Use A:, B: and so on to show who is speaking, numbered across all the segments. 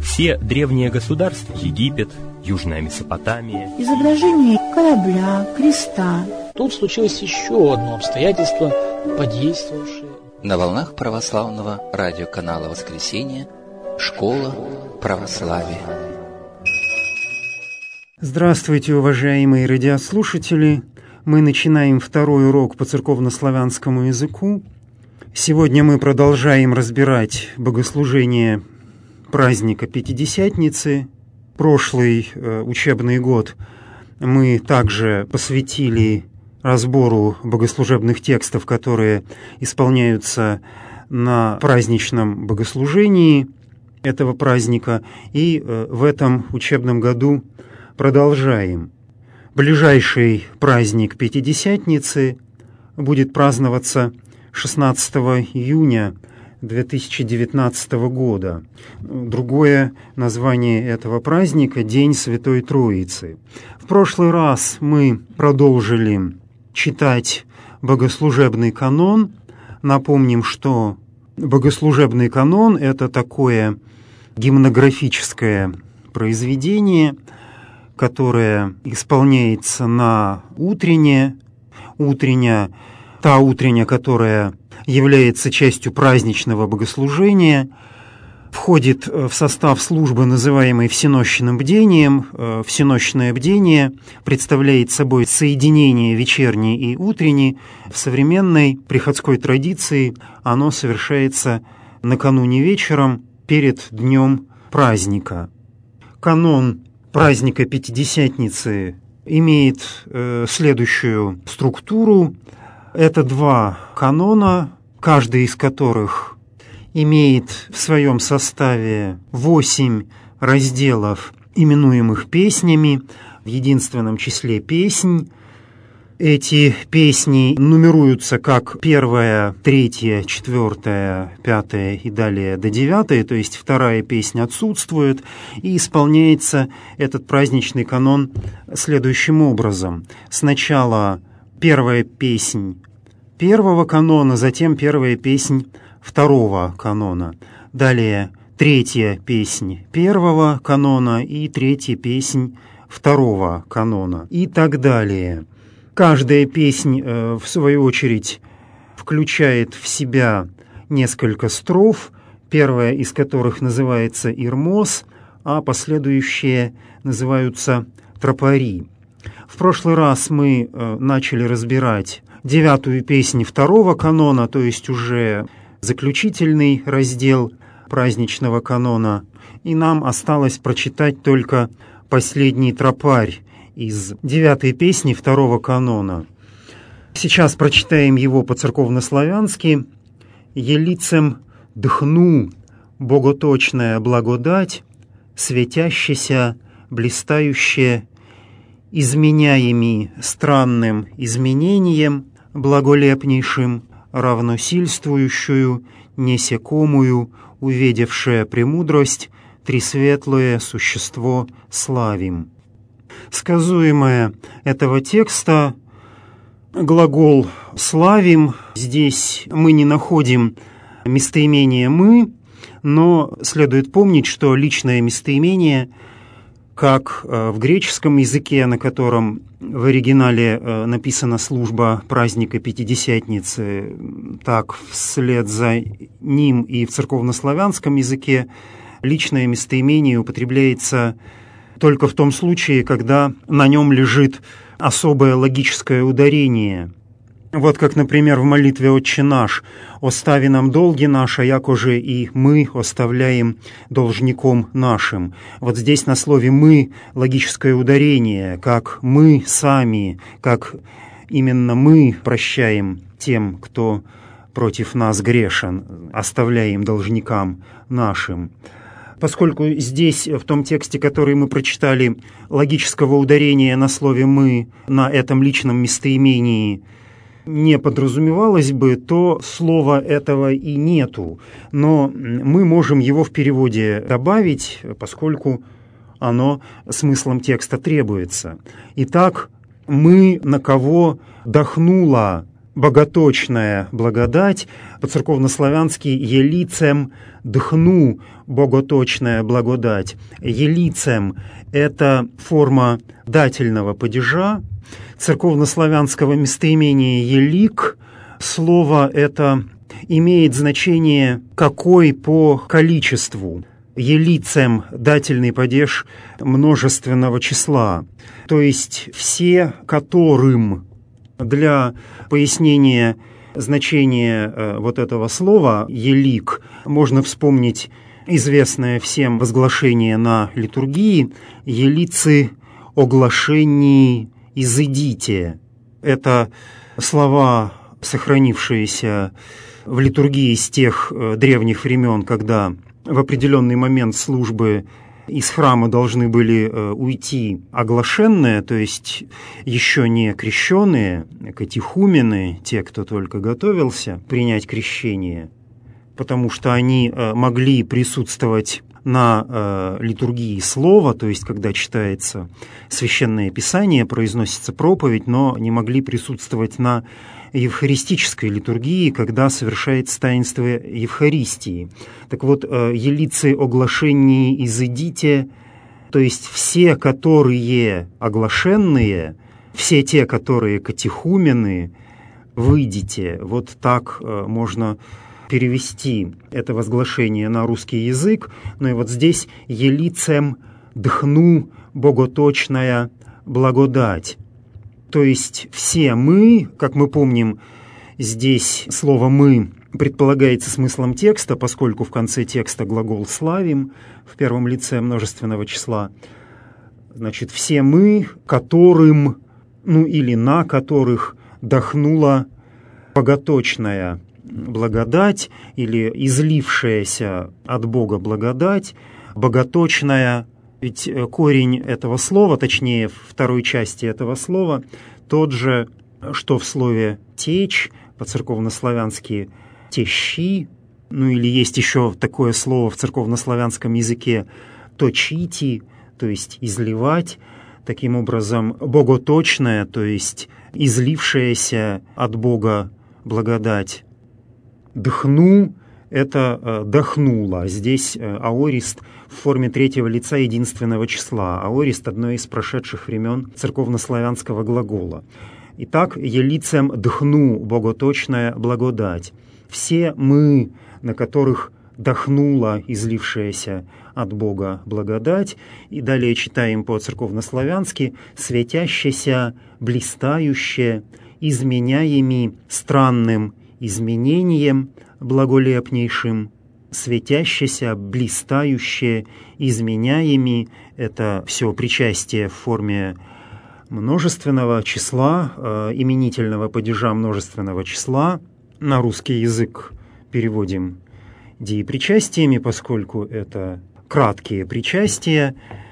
A: Все древние государства, Египет, Южная Месопотамия.
B: Изображение корабля, креста.
C: Тут случилось еще одно обстоятельство, подействовавшее.
D: На волнах православного радиоканала «Воскресенье» «Школа православия».
E: Здравствуйте, уважаемые радиослушатели! Мы начинаем второй урок по церковнославянскому языку. Сегодня мы продолжаем разбирать богослужение праздника Пятидесятницы. Прошлый учебный год мы также посвятили разбору богослужебных текстов, которые исполняются на праздничном богослужении этого праздника. И в этом учебном году продолжаем. Ближайший праздник Пятидесятницы будет праздноваться 16 июня 2019 года. Другое название этого праздника – День Святой Троицы. В прошлый раз мы продолжили читать богослужебный канон. Напомним, что богослужебный канон – это такое гимнографическое произведение, которое исполняется на утренне. Та утренняя, которая является частью праздничного богослужения, входит в состав службы, называемой всенощным бдением. Всенощное бдение представляет собой соединение вечерней и утренней. В современной приходской традиции оно совершается накануне вечером перед днем праздника. Канон праздника Пятидесятницы имеет следующую структуру. Это два канона, каждый из которых имеет в своем составе 8 разделов, именуемых песнями, в единственном числе песнь. Эти песни нумеруются как 1, 3, 4, 5 и далее до 9, то есть вторая песня отсутствует, и исполняется этот праздничный канон следующим образом. Сначала первая песнь первого канона, затем первая песнь второго канона. Далее третья песнь первого канона и третья песнь второго канона и так далее. Каждая песнь, в свою очередь, включает в себя несколько строф, первая из которых называется «Ирмос», а последующие называются «Тропари». В прошлый раз мы начали разбирать 9-ю песнь второго канона, то есть уже заключительный раздел праздничного канона, и нам осталось прочитать только последний тропарь из 9-й песни второго канона. Сейчас прочитаем его по-церковнославянски. «Елицем дхну боготочная благодать, светящаяся, блистающая, изменяеми странным изменением, благолепнейшим, равносильствующую, несекомую, увидевшая премудрость, трисветлое существо славим». Сказуемое этого текста глагол «славим». Здесь мы не находим местоимение «мы», но следует помнить, что личное местоимение, как в греческом языке, на котором в оригинале написана служба праздника Пятидесятницы, так вслед за ним и в церковнославянском языке личное местоимение употребляется только в том случае, когда на нем лежит особое логическое ударение. Вот как, например, в молитве «Отче наш» «Остави нам долги наши, якоже и мы оставляем должником нашим». Вот здесь на слове «мы» логическое ударение, как мы сами, как именно мы прощаем тем, кто против нас грешен, оставляем должникам нашим. Поскольку здесь, в том тексте, который мы прочитали, логического ударения на слове «мы», на этом личном местоимении не подразумевалось бы, то слова этого и нету. Но мы можем его в переводе добавить, поскольку оно смыслом текста требуется. Итак, «мы, на кого дохнула боготочная благодать, по-церковнославянски «елицем дхну» боготочная благодать. «Елицем» — это форма дательного падежа, церковнославянского местоимения «елик». Слово это имеет значение «какой» по количеству. «Елицем» — дательный падеж множественного числа, то есть «все которым». Для пояснения значения вот этого слова «елик» можно вспомнить известное всем возглашение на литургии «елицы оглашении изыдите». Это слова, сохранившиеся в литургии с тех древних времен, когда в определенный момент службы из храма должны были уйти оглашенные, то есть еще не крещенные, катехумены, те, кто только готовился принять крещение, потому что они могли присутствовать на литургии слова, то есть когда читается Священное Писание, произносится проповедь, но не могли присутствовать на евхаристической литургии, когда совершается таинство Евхаристии. Так вот, «елицы оглашении изыдите», то есть все, которые оглашенные, все те, которые катехумены, выйдите. Вот так можно перевести это возглашение на русский язык. Ну и вот здесь «елицем дхну боготочная благодать». То есть все мы, как мы помним, здесь слово «мы» предполагается смыслом текста, поскольку в конце текста глагол «славим» в первом лице множественного числа. Значит, все мы, которым, ну или на которых дохнула боготочная благодать или излившаяся от Бога благодать, боготочная. Ведь корень этого слова, точнее, второй части этого слова, тот же, что в слове «течь», по-церковнославянски «тещи», ну или есть еще такое слово в церковнославянском языке «точити», то есть «изливать». Таким образом, боготочная, то есть излившаяся от Бога благодать. «Дхну» — это «дохнула». Здесь аорист в форме третьего лица единственного числа. Аорист — одно из прошедших времен церковнославянского глагола. Итак, «елицем дхну» — боготочная благодать. Все мы, на которых дохнула излившаяся от Бога благодать. И далее читаем по-церковнославянски «светящеся, блистающе, изменяеми странным изменением благолепнейшим». Светящеся, блистающее, изменяеми — это все причастие в форме множественного числа, именительного падежа множественного числа. На русский язык переводим деепричастиями, поскольку это краткие причастия.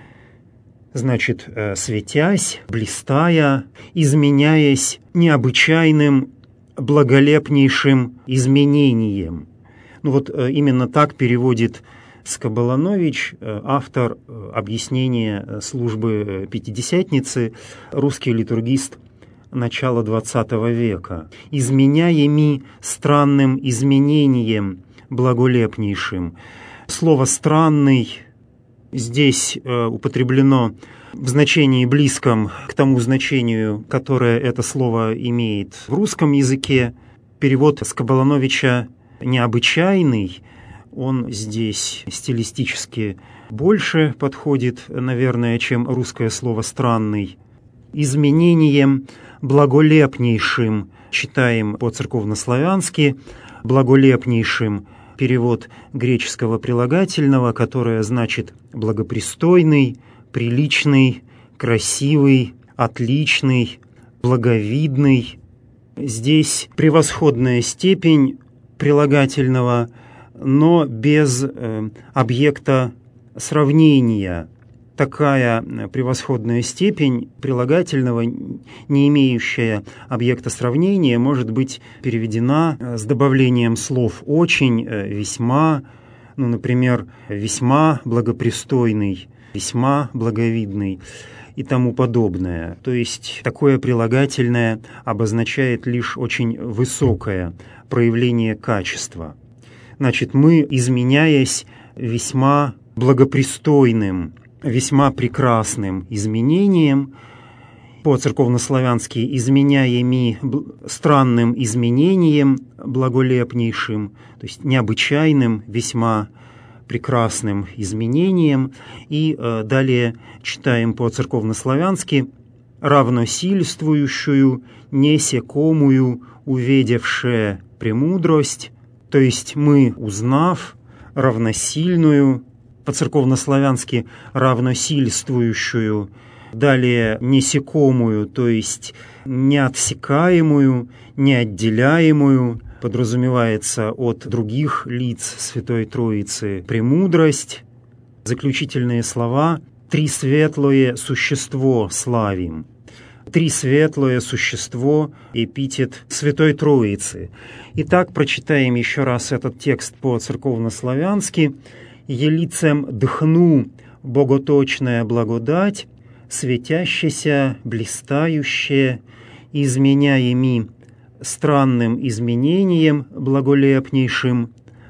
E: Значит, светясь, блистая, изменяясь необычайным, благолепнейшим изменением. Ну вот именно так переводит Скоболанович, автор объяснения службы Пятидесятницы, русский литургист начала XX века. «Изменяеми странным изменением благолепнейшим». Слово «странный» здесь употреблено в значении близком к тому значению, которое это слово имеет в русском языке. Перевод Скоболановича «необычайный», он здесь стилистически больше подходит, наверное, чем русское слово «странный». Изменением благолепнейшим читаем по-церковнославянски, благолепнейшим перевод греческого прилагательного, которое значит благопристойный, приличный, красивый, отличный, благовидный. Здесь превосходная степень прилагательного, но без объекта сравнения. Такая превосходная степень прилагательного, не имеющая объекта сравнения, может быть переведена с добавлением слов «очень», «весьма», ну, например, «весьма благопристойный», «весьма благовидный». и тому подобное. То есть такое прилагательное обозначает лишь очень высокое проявление качества. Значит, мы, изменяясь весьма благопристойным, весьма прекрасным изменением, по-церковнославянски изменяеми странным изменением благолепнейшим, то есть необычайным, весьма прекрасным изменением. И далее читаем по-церковнославянски равносильствующую, несекомую, увидевше премудрость, то есть мы, узнав, равносильную, по-церковнославянски равносильствующую, далее несекомую, то есть неотсекаемую, неотделяемую, подразумевается от других лиц Святой Троицы, премудрость. Заключительные слова «Трисветлое существо славим». Трисветлое существо – эпитет Святой Троицы. Итак, прочитаем еще раз этот текст по-церковнославянски. «Елицем дхну боготочная благодать, светящаяся, блистающая, изменяеми странным изменением благолепнейшим,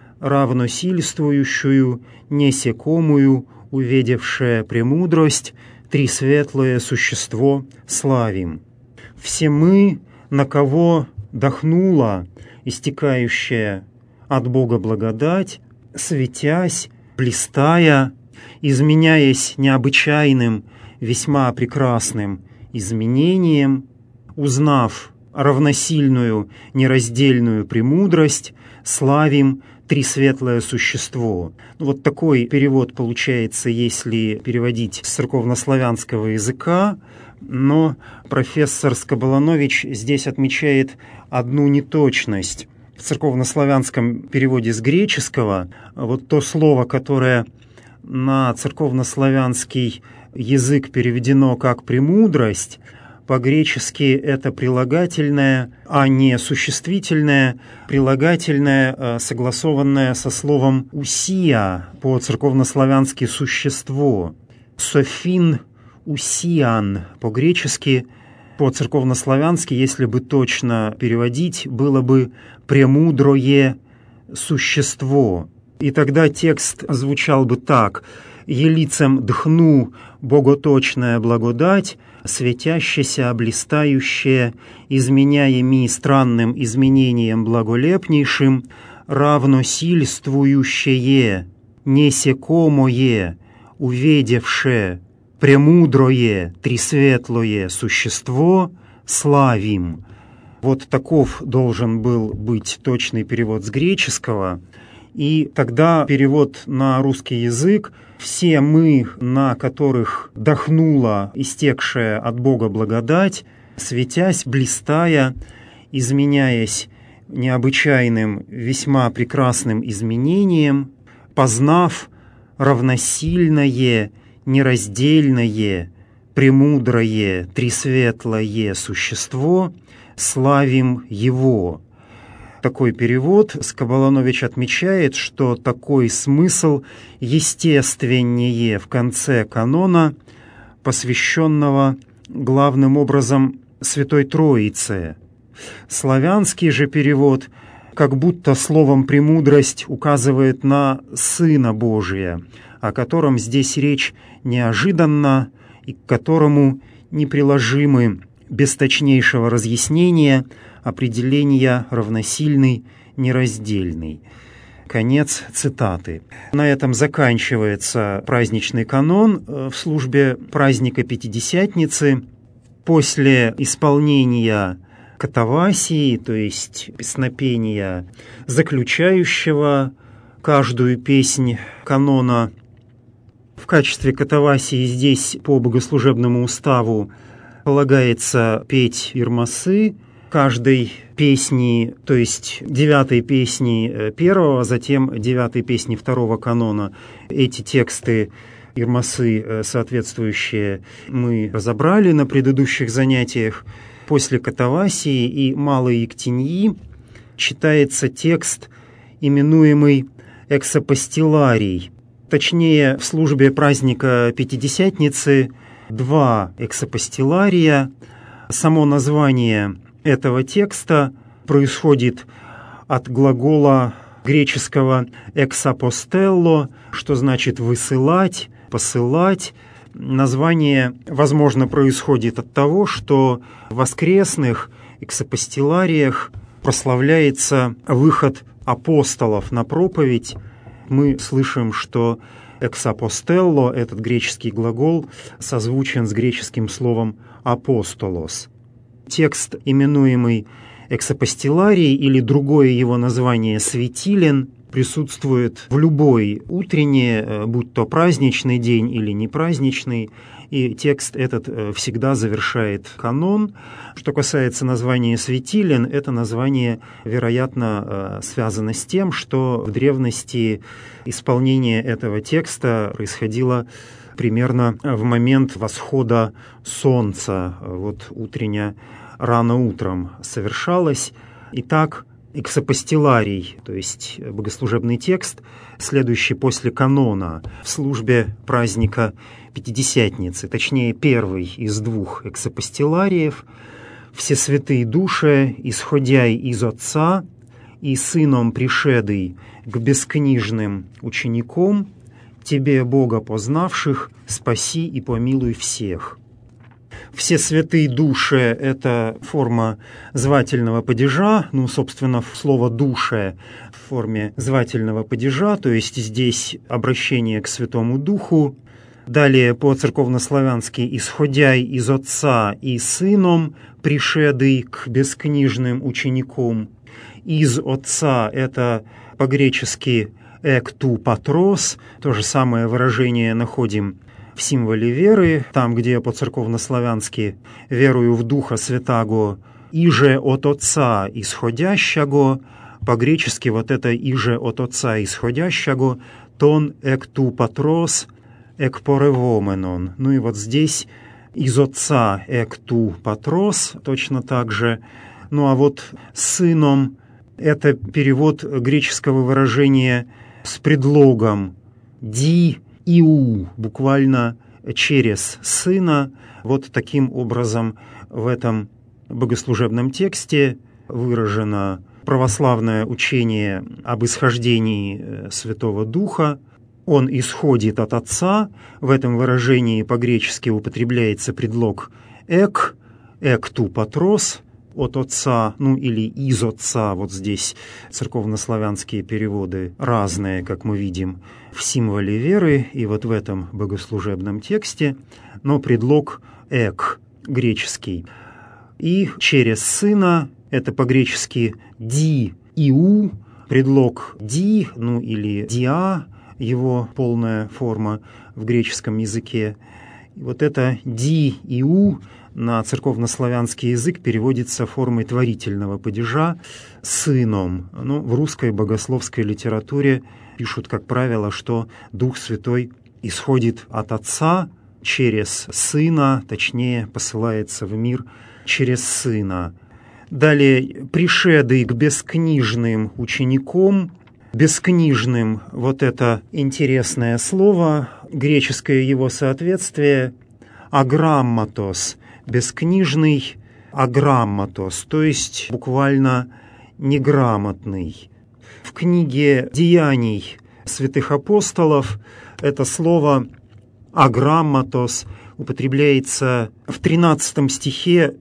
E: равносильствующую, несекомую, увидевшая премудрость, трисветлое существо славим. Все мы, на кого дохнула истекающая от Бога благодать, светясь, блистая, изменяясь необычайным, весьма прекрасным изменением, узнав равносильную, нераздельную премудрость, славим трисветлое существо. Вот такой перевод получается, если переводить с церковнославянского языка, но профессор Скоболанович здесь отмечает одну неточность. В церковнославянском переводе с греческого вот то слово, которое на церковнославянский язык переведено как «премудрость», по-гречески это прилагательное, а не существительное, прилагательное, согласованное со словом «усия», по-церковнославянски «существо». «Софин усиан» по-гречески, по-церковнославянски, если бы точно переводить, было бы «премудрое существо». И тогда текст звучал бы так: «Елицем дхну боготочная благодать, светящаяся, блистающая, изменяеми странным изменением благолепнейшим, равносильствующее, несекомое, увидевше, премудрое, трисветлое существо, славим». Вот таков должен был быть точный перевод с греческого. И тогда перевод на русский язык: «Все мы, на которых дохнула истекшая от Бога благодать, светясь, блистая, изменяясь необычайным, весьма прекрасным изменением, познав равносильное, нераздельное, премудрое, трисветлое существо, славим Его». Такой перевод. Скоболанович отмечает, что такой смысл естественнее в конце канона, посвященного главным образом Святой Троице. Славянский же перевод как будто словом «премудрость» указывает на Сына Божия, о котором здесь речь неожиданно и к которому неприложимы без точнейшего разъяснения определения равносильный, нераздельный. Конец цитаты. На этом заканчивается праздничный канон в службе праздника Пятидесятницы. После исполнения катавасии, то есть песнопения, заключающего каждую песнь канона, в качестве катавасии здесь по богослужебному уставу полагается петь ирмасы каждой песни, то есть 9-й песни первого, затем 9-й песни второго канона. Эти тексты ирмасы соответствующие мы разобрали на предыдущих занятиях. После катавасии и малой ектеньи читается текст, именуемый эксапостиларий. Точнее, в службе праздника Пятидесятницы два эксапостилария. Само название этого текста происходит от глагола греческого «эксапостелло», что значит «высылать», «посылать». Название, возможно, происходит от того, что в воскресных эксапостилариях прославляется выход апостолов на проповедь. Мы слышим, что «эксапостелло», этот греческий глагол, созвучен с греческим словом «апостолос». Текст, именуемый эксапостиларий, или другое его название «светилен», присутствует в любой утренний, будь то праздничный день или не праздничный, и текст этот всегда завершает канон. Что касается названия «светилен», это название, вероятно, связано с тем, что в древности исполнение этого текста происходило примерно в момент восхода солнца, вот утренне, рано утром совершалось. Итак, эксапостиларий, то есть богослужебный текст, следующий после канона в службе праздника Пятидесятницы, точнее, первый из двух эксапостилариев: «Все святые души, исходяй из Отца, и Сыном пришедый к бескнижным ученикам, Тебе, Бога познавших, спаси и помилуй всех». «Все святые души» — это форма звательного падежа, собственно, слово «душе» в форме звательного падежа, то есть здесь обращение к Святому Духу. Далее по-церковнославянски «исходяй из Отца и Сыном, пришедый к бескнижным ученикам». «Из Отца» — это по-гречески «экту патрос», то же самое выражение находим в символе веры, там, где по-церковнославянски «верую в Духа Святаго, иже от Отца исходящего», по-гречески вот это «иже от Отца исходящего», «тон экту патрос экпоревоменон». И вот здесь «из Отца экту патрос» точно так же. А вот «сыном» — это перевод греческого выражения с предлогом «ди» «иу», буквально «через сына». Вот таким образом в этом богослужебном тексте выражено православное учение об исхождении Святого Духа. Он исходит от Отца. В этом выражении по-гречески употребляется предлог «эк», «экту патрос», от Отца, или из Отца. Вот здесь церковнославянские переводы разные, как мы видим, в символе веры и вот в этом богослужебном тексте, но предлог «эк» греческий. И через Сына, это по-гречески «ди» «иу», предлог «ди», или «диа», его полная форма в греческом языке. И вот это «ди» «иу» на церковнославянский язык переводится формой творительного падежа «сыном». В русской богословской литературе пишут, как правило, что Дух Святой исходит от Отца через Сына, точнее, посылается в мир через Сына. Далее, «пришедый к бескнижным ученикам». Бескнижным — вот это интересное слово, греческое его соответствие «аграмматос», бескнижный, аграмматос, то есть буквально неграмотный. В книге «Деяний святых апостолов» это слово «аграмматос» употребляется в 13 стихе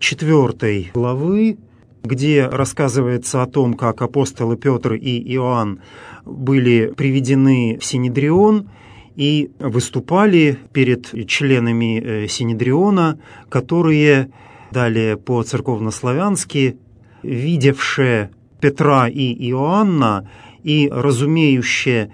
E: 4 главы, где рассказывается о том, как апостолы Петр и Иоанн были приведены в Синедрион и выступали перед членами Синедриона, которые, далее по-церковнославянски, видевшие Петра и Иоанна и разумеющие,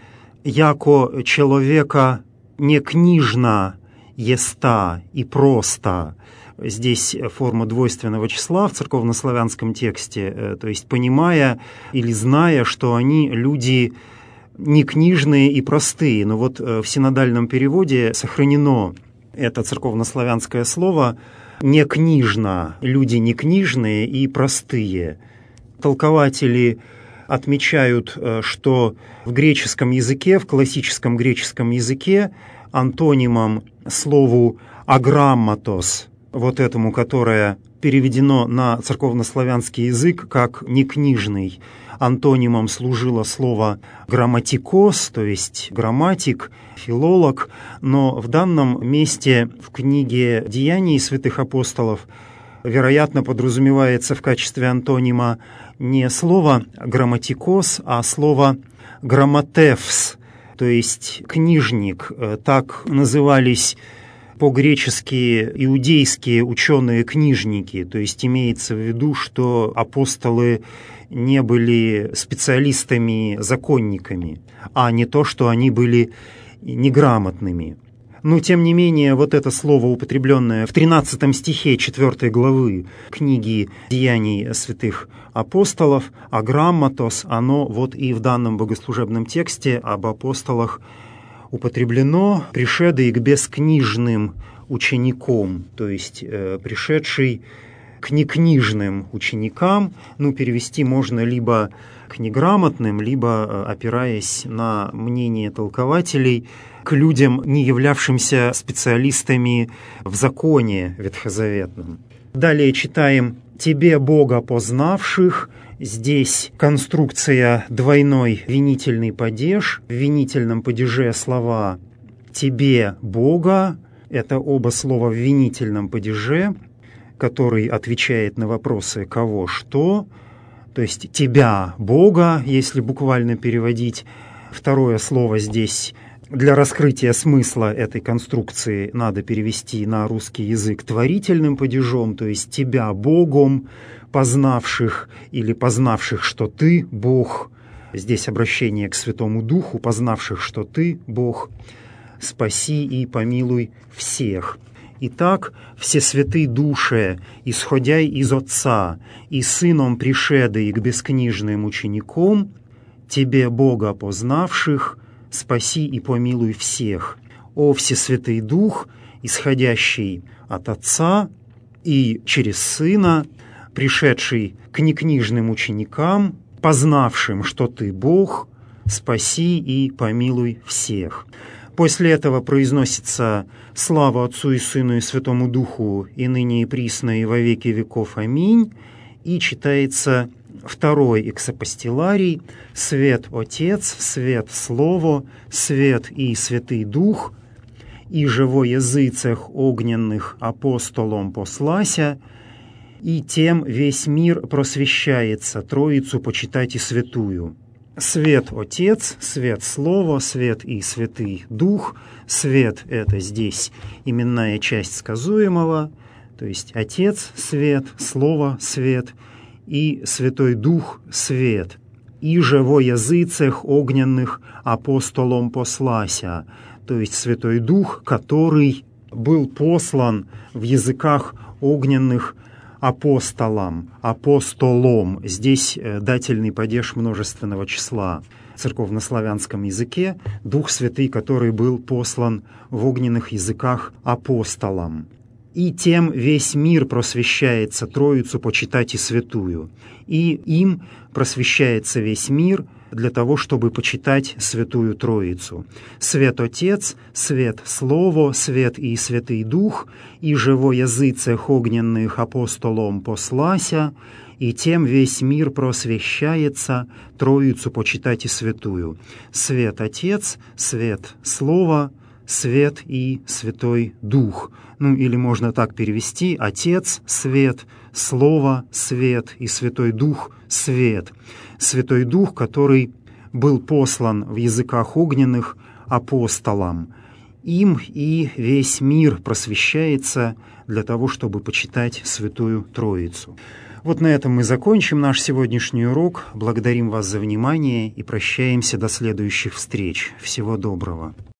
E: яко человека не книжна еста и просто. Здесь форма двойственного числа в церковнославянском тексте, то есть понимая или зная, что они люди не книжные и простые. Но вот в синодальном переводе сохранено это церковнославянское слово «не книжно», люди не книжные и простые. Толкователи отмечают, что в греческом языке, в классическом греческом языке антонимом слову «аграмматос», вот этому, которое переведено на церковнославянский язык как «некнижный». Антонимом служило слово «грамматикос», то есть «грамматик», «филолог», но в данном месте в книге «Деяний святых апостолов» вероятно подразумевается в качестве антонима не слово «грамматикос», а слово «грамматевс», то есть «книжник». Так назывались по-гречески иудейские ученые-книжники, то есть имеется в виду, что апостолы не были специалистами-законниками, а не то, что они были неграмотными. Но, тем не менее, вот это слово, употребленное в 13 стихе 4 главы книги «Деяний святых апостолов», «аграмматос», оно вот и в данном богослужебном тексте об апостолах употреблено, пришедший к бескнижным ученикам, то есть пришедший к некнижным ученикам, перевести можно либо к неграмотным, либо, опираясь на мнение толкователей, к людям, не являвшимся специалистами в законе ветхозаветном. Далее читаем «Тебе, Бога познавших». Здесь конструкция двойной винительный падеж. В винительном падеже слова «тебе, Бога». Это оба слова в винительном падеже, который отвечает на вопросы «кого?», «что?». То есть «тебя, Бога», если буквально переводить. Второе слово здесь для раскрытия смысла этой конструкции надо перевести на русский язык творительным падежом, то есть «тебя, Богом, познавших» или «познавших, что ты, Бог». Здесь обращение к Святому Духу, «познавших, что ты, Бог, спаси и помилуй всех». Итак, все святые души, исходя из Отца, и Сыном пришедший к бескнижным ученикам, тебе, Бога познавших, спаси и помилуй всех. О Всесвятый Дух, исходящий от Отца и через Сына, пришедший к некнижным ученикам, познавшим, что ты Бог, спаси и помилуй всех. После этого произносится «Слава Отцу и Сыну и Святому Духу, и ныне и присно, и во веки веков. Аминь». И читается второй эксапостиларий «Свет Отец, свет Слово, свет и Святый Дух, и живо языцех огненных апостолом послася, и тем весь мир просвещается, Троицу почитайте святую». Свет Отец, свет Слово, свет и Святый Дух. Свет – это здесь именная часть сказуемого, то есть Отец – свет, Слово – свет, и Святой Дух – свет. «И же во языцех огненных апостолом послася», то есть Святой Дух, который был послан в языках огненных апостолом. Здесь дательный падеж множественного числа. В церковнославянском языке Дух Святый, который был послан в огненных языках апостолом. «И тем весь мир просвещается, Троицу почитайте святую». И им просвещается весь мир для того, чтобы почитать Святую Троицу. Свет Отец, свет Слово, свет и Святый Дух, и живо языцех огненных апостолом послася, и тем весь мир просвещается, Троицу почитайте святую. Свет Отец, свет Слово, свет и Святой Дух. Или можно так перевести: Отец, свет, Слово, свет и Святой Дух, свет. Святой Дух, который был послан в языках огненных апостолам. Им и весь мир просвещается для того, чтобы почитать Святую Троицу. Вот на этом мы закончим наш сегодняшний урок. Благодарим вас за внимание и прощаемся до следующих встреч. Всего доброго.